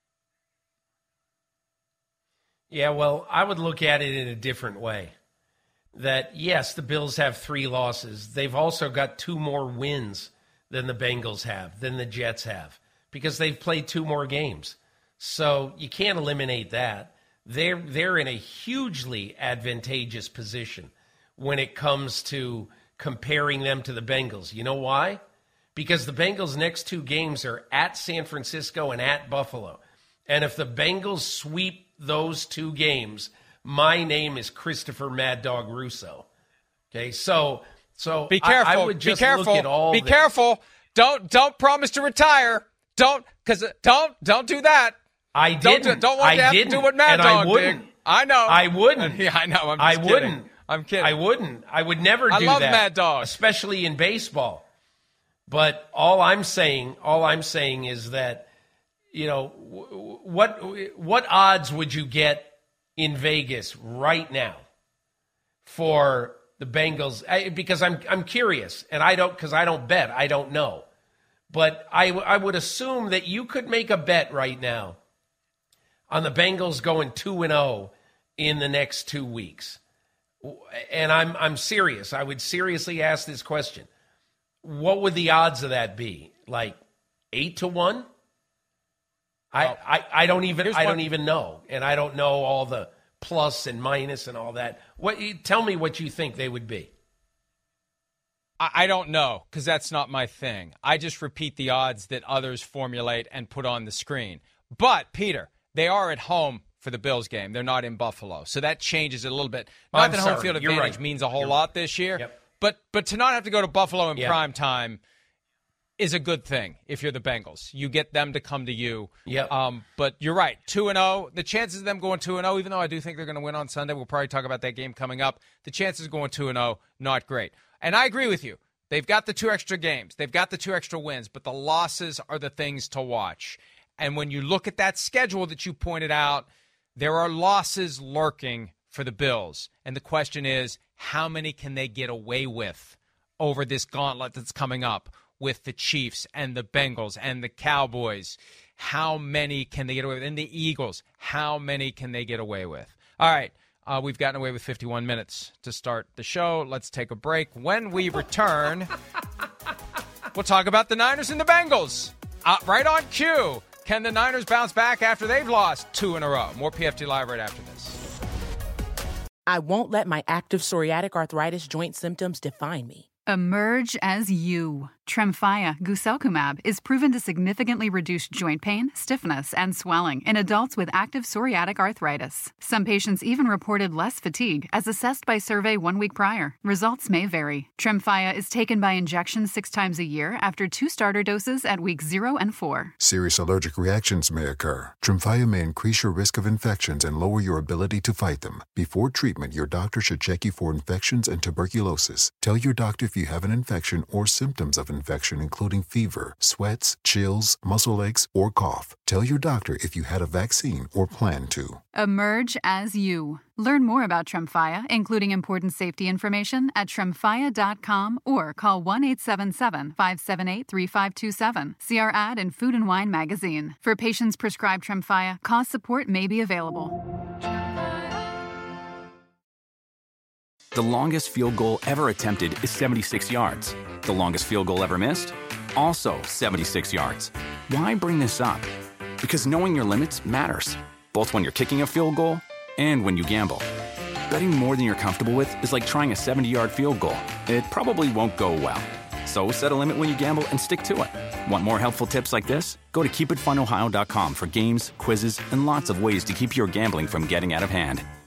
G: Yeah, well, I would look at it in a different way. That, yes, the Bills have 3 losses. They've also got 2 more wins than the Bengals have, than the Jets have, because they've played 2 more games. So you can't eliminate that. They're in a hugely advantageous position when it comes to comparing them to the Bengals. You know why? Because the Bengals' next 2 games are at San Francisco and at Buffalo. And if the Bengals sweep those 2 games, my name is Christopher Mad Dog Russo. Okay, so
E: be careful.
G: I would just
E: be careful.
G: Look at all
E: be
G: this.
E: Careful. Don't promise to retire. Don't do that.
G: I didn't.
E: Don't want to have to do what Mad Dog did. I know.
G: I wouldn't.
E: Yeah, I know.
G: I
E: kidding.
G: wouldn't.
E: I'm kidding.
G: I wouldn't. I would never do that.
E: I love Mad Dog,
G: especially in baseball. But all I'm saying is that, what odds would you get in Vegas right now for the Bengals? Because I'm curious, and I don't bet. I don't know. But I would assume that you could make a bet right now on the Bengals going 2-0 in the next 2 weeks. And I'm serious. I would seriously ask this question. What would the odds of that be? Like 8-1? I don't even know, and I don't know all the plus and minus and all that. Tell me what you think they would be.
E: I don't know, because that's not my thing. I just repeat the odds that others formulate and put on the screen. But, Peter, they are at home for the Bills game. They're not in Buffalo. So that changes it a little bit. Not that home field advantage means a whole lot this year.
G: Yep.
E: But to not have to go to Buffalo in prime time is a good thing if you're the Bengals. You get them to come to you.
G: Yep.
E: But you're right, 2-0. The chances of them going 2-0, even though I do think they're going to win on Sunday, we'll probably talk about that game coming up, the chances of going 2-0, not great. And I agree with you. They've got the 2 extra games. They've got the 2 extra wins, but the losses are the things to watch. And when you look at that schedule that you pointed out, there are losses lurking for the Bills. And the question is, how many can they get away with over this gauntlet that's coming up with the Chiefs and the Bengals and the Cowboys? How many can they get away with? And the Eagles, how many can they get away with? All right. We've gotten away with 51 minutes to start the show. Let's take a break. When we return, we'll talk about the Niners and the Bengals. Right on cue. Can the Niners bounce back after they've lost 2 in a row? More PFT Live right after this.
A: I won't let my active psoriatic arthritis joint symptoms define me.
B: Emerge as you. Tremfya guselkumab is proven to significantly reduce joint pain, stiffness, and swelling in adults with active psoriatic arthritis. Some patients even reported less fatigue as assessed by survey 1 week prior. Results may vary. Tremfya is taken by injection 6 times a year after 2 starter doses at weeks 0 and 4.
C: Serious allergic reactions may occur. Tremfya may increase your risk of infections and lower your ability to fight them. Before treatment, your doctor should check you for infections and tuberculosis. Tell your doctor if you have an infection or symptoms of infection, including fever, sweats, chills, muscle aches, or cough. Tell your doctor if you had a vaccine or plan to.
B: Emerge as you. Learn more about Tremfya, including important safety information, at tremfya.com or call 1-877-578-3527. See our ad in Food and Wine magazine. For patients prescribed Tremfya, cost support may be available.
D: The longest field goal ever attempted is 76 yards. The longest field goal ever missed? Also 76 yards. Why bring this up? Because knowing your limits matters, both when you're kicking a field goal and when you gamble. Betting more than you're comfortable with is like trying a 70-yard field goal. It probably won't go well. So set a limit when you gamble and stick to it. Want more helpful tips like this? Go to keepitfunohio.com for games, quizzes, and lots of ways to keep your gambling from getting out of hand.